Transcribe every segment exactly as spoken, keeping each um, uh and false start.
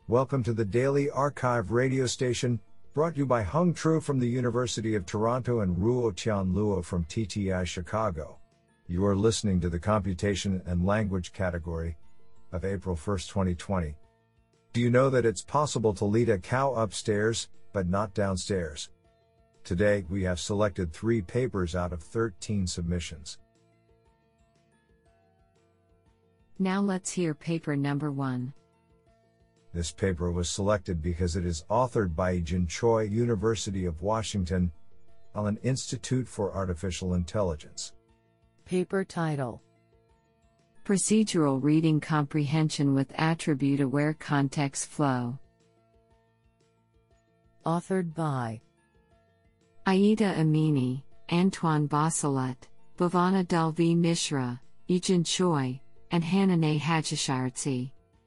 Welcome to the Daily Archive radio station, brought to you by Hung Tru from the University of Toronto and Ruo Tian Luo from T T I Chicago. You are listening to the Computation and Language category of April first, twenty twenty. Do you know that it's possible to lead a cow upstairs, but not downstairs? Today, we have selected three papers out of thirteen submissions. Now let's hear paper number one. This paper was selected because it is authored by Jin Choi, University of Washington, Allen Institute for Artificial Intelligence. Paper title: Procedural Reading Comprehension with Attribute-Aware Context Flow. Authored by Aida Amini, Antoine Bosselet, Bhavana Dalvi Mishra, Jin Choi, and Hanane Hajishardzi.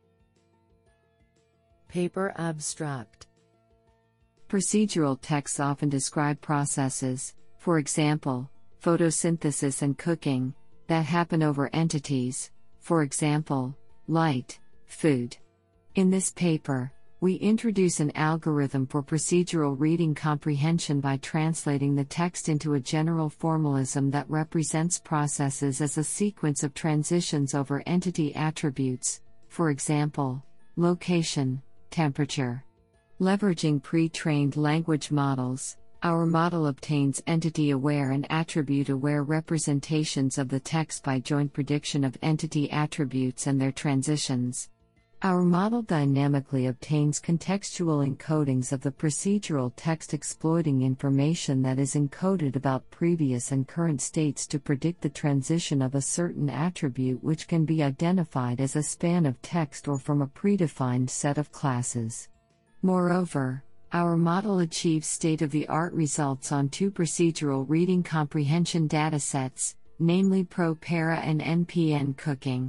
Paper abstract: Procedural texts often describe processes, for example, photosynthesis and cooking, that happen over entities, for example, light, food. In this paper, we introduce an algorithm for procedural reading comprehension by translating the text into a general formalism that represents processes as a sequence of transitions over entity attributes, for example, location, temperature. Leveraging pre-trained language models, our model obtains entity-aware and attribute-aware representations of the text by joint prediction of entity attributes and their transitions. Our model dynamically obtains contextual encodings of the procedural text, exploiting information that is encoded about previous and current states to predict the transition of a certain attribute, which can be identified as a span of text or from a predefined set of classes. Moreover, our model achieves state-of-the-art results on two procedural reading comprehension datasets, namely ProPara and N P N Cooking.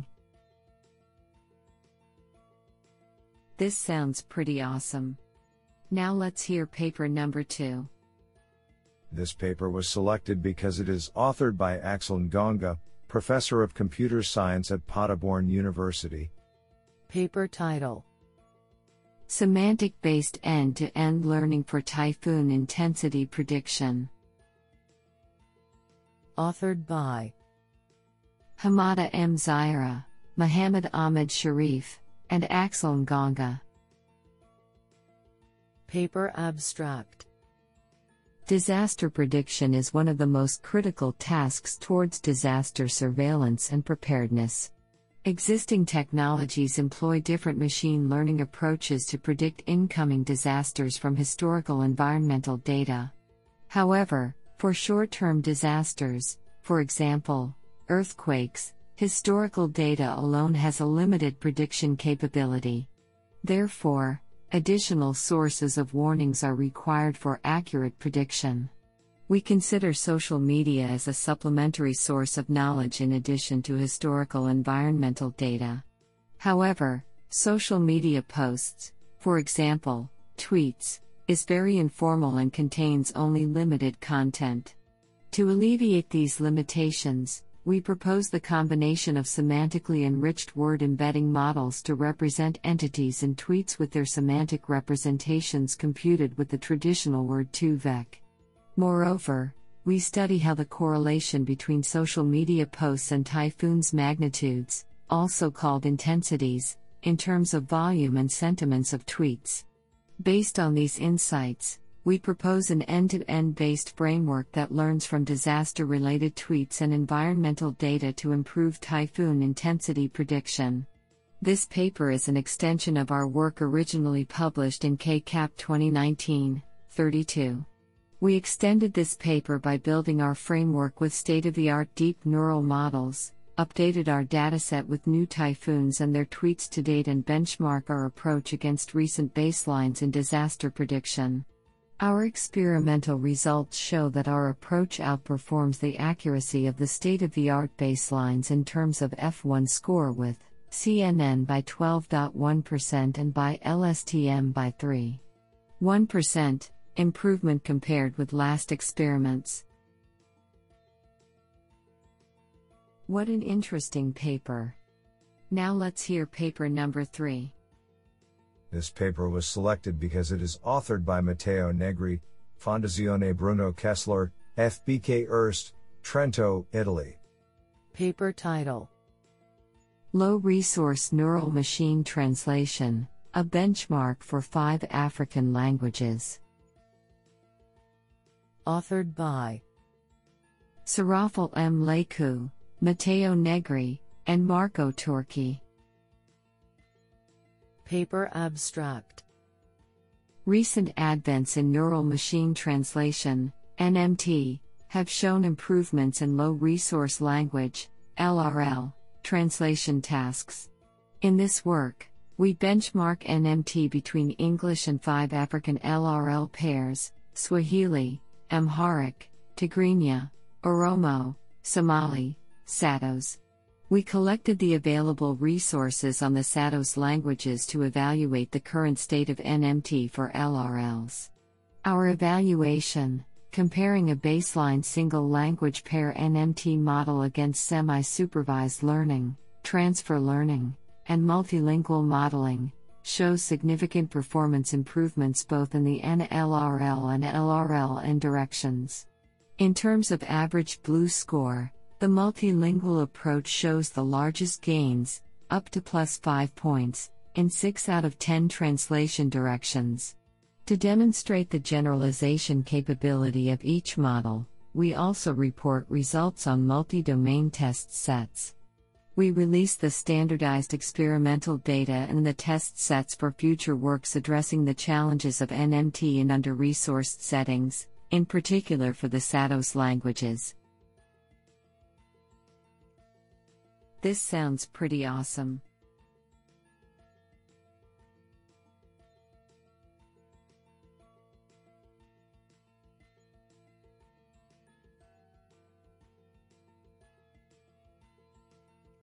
This sounds pretty awesome. Now let's hear paper number two. This paper was selected because it is authored by Axel Ngonga, Professor of Computer Science at Paderborn University. Paper title: Semantic-Based End-to-End Learning for Typhoon Intensity Prediction. Authored by Hamada M. Zaira, Mohammed Ahmed Sharif, and Axel Ngonga. Paper abstract: Disaster prediction is one of the most critical tasks towards disaster surveillance and preparedness. Existing technologies employ different machine learning approaches to predict incoming disasters from historical environmental data. However, for short-term disasters, for example, earthquakes, historical data alone has a limited prediction capability. Therefore, additional sources of warnings are required for accurate prediction. We consider social media as a supplementary source of knowledge in addition to historical environmental data. However, social media posts, for example, tweets, is very informal and contains only limited content. To alleviate these limitations, we propose the combination of semantically enriched word embedding models to represent entities in tweets with their semantic representations computed with the traditional word two vec. Moreover, we study how the correlation between social media posts and typhoons' magnitudes, also called intensities, in terms of volume and sentiments of tweets. Based on these insights, we propose an end-to-end based framework that learns from disaster-related tweets and environmental data to improve typhoon intensity prediction. This paper is an extension of our work originally published in K CAP twenty nineteen thirty-two. We extended this paper by building our framework with state-of-the-art deep neural models, updated our dataset with new typhoons and their tweets to date, and benchmark our approach against recent baselines in disaster prediction. Our experimental results show that our approach outperforms the accuracy of the state-of-the-art baselines in terms of F one score with C N N by twelve point one percent and by L S T M by three point one percent, improvement compared with last experiments. What an interesting paper. Now let's hear paper number three. This paper was selected because it is authored by Matteo Negri, Fondazione Bruno Kessler, F B K Erst, Trento, Italy. Paper title: Low Resource Neural Machine Translation, a benchmark for five African languages. Authored by Sarafal M. Laiku, Matteo Negri, and Marco Turchi. Paper abstract: Recent advents in neural machine translation, N M T, have shown improvements in low-resource language, L R L, translation tasks. In this work, we benchmark N M T between English and five African L R L pairs: Swahili, Amharic, Tigrinya, Oromo, Somali, Sados. We collected the available resources on the Sados languages to evaluate the current state of N M T for L R Ls. Our evaluation, comparing a baseline single language pair N M T model against semi-supervised learning, transfer learning, and multilingual modeling, shows significant performance improvements both in the N L R L and L R L N directions. In terms of average BLEU score, the multilingual approach shows the largest gains, up to plus five points, in six out of ten translation directions. To demonstrate the generalization capability of each model, we also report results on multi-domain test sets. We release the standardized experimental data and the test sets for future works addressing the challenges of N M T in under-resourced settings, in particular for the Sados languages. This sounds pretty awesome.